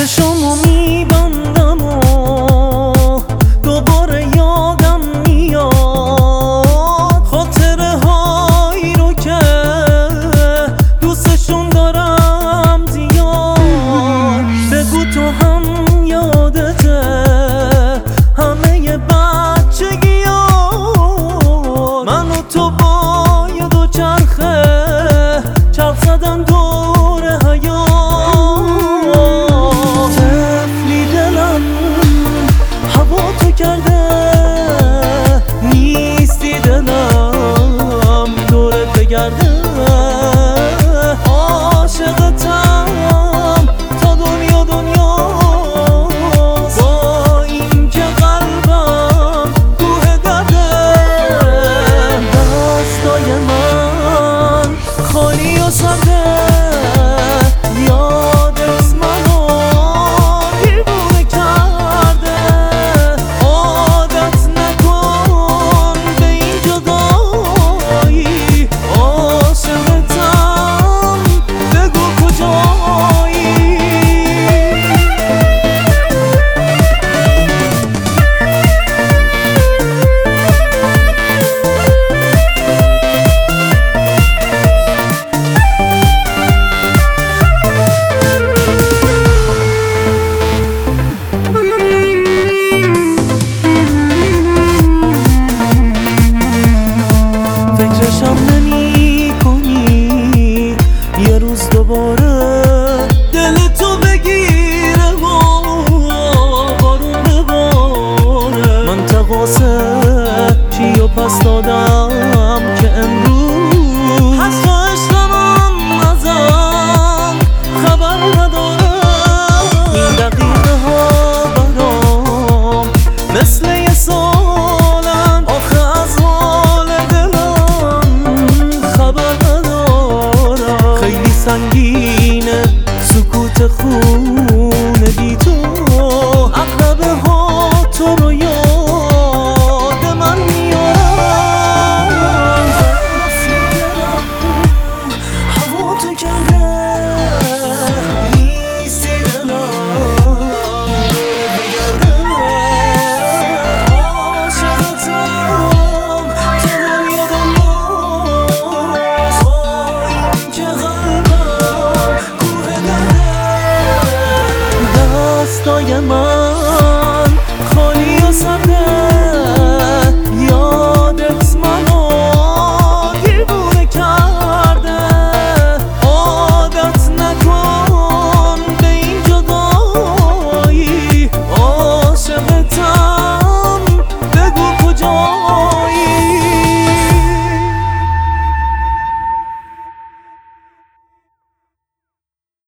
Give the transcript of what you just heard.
چشامو میبندم و دوباره یادم میاد خاطره هایی رو که دوستشون دارم زیاد. بگو تو هم یادته همه بچگیات، من و تو با یه دو چرخه چرخ زدن دور حیات. کرده نیستی دلم دورت بگرده، عاشقتم تا دنیا با این که قلبم کوه درده. دستای من خالی و سرده، یادت منو دیوونه کرده. فکرشم نمی کنی یه روز دوباره دل تو بگیره و بارون بباره. من تقاسه چی و پس دادم که امروز هست و عشقم ازم خبر نداره. این دقیقه ها برام مثل یه سالن، آخه از سنگینه سکوت خونه بی تو. عقربه ها تو رو یاد من میارن، هوا تو کرده نیستی دلم بگرده. عاشقتم تا دنیا دستای من خالی و سرده.